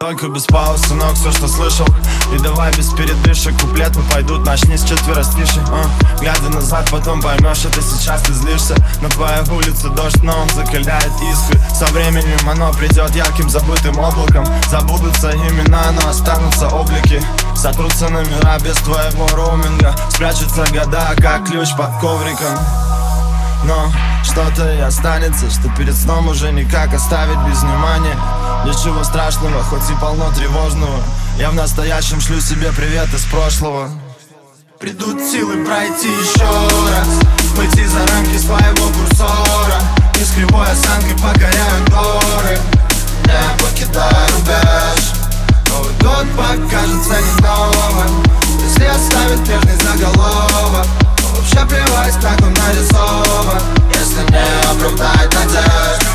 Только без пауз, сынок, все, что слышал. И давай без передышек, куплеты пойдут, начни с четверостишей. Глядя назад, потом поймешь, это сейчас ты злишься. На твоей улице дождь, но он закаляет искры. Со временем оно придет ярким забытым облаком. Забудутся имена, но останутся облики. Сотрутся номера без твоего роуминга. Спрячутся года, как ключ под ковриком. Но что-то и останется, что перед сном уже никак оставить без внимания. Ничего страшного, хоть и полно тревожного. Я в настоящем шлю себе привет из прошлого. Придут силы пройти еще раз, выйти за рамки своего курсора. И с кривой осанкой покоряют горы, не покидая рубеж. Новый год покажется не новым, если оставит прежний заголовок. Но вообще плевать, как он нарисован, если не оправдать надежд.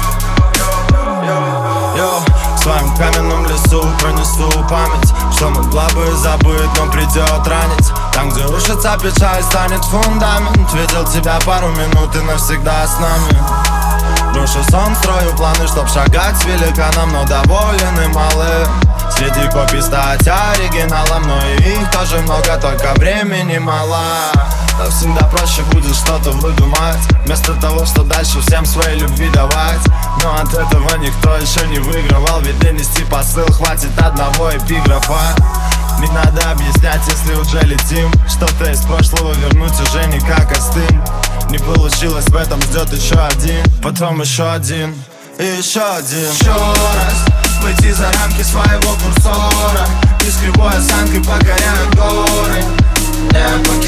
В своем каменном лесу пронесу память, что могла бы забыть, но придет ранить. Там, где рушится печаль, станет фундамент. Видел тебя пару минут и навсегда с нами. Рушу сон, строю планы, чтоб шагать с великаном, но доволен и малым. Среди копий стать оригиналом, но и их тоже много, только времени мало. Но всегда проще будет что-то выдумать, вместо того, что дальше всем своей любви давать. Но от этого никто еще не выигрывал, ведь донести посыл хватит одного эпиграфа. Не надо объяснять, если уже летим. Что-то из прошлого вернуть уже никак остынь. Не получилось, в этом ждет еще один, потом еще один и еще один. Еще раз выйти за рамки своего курсора, и с кривой осанкой покоряют горы.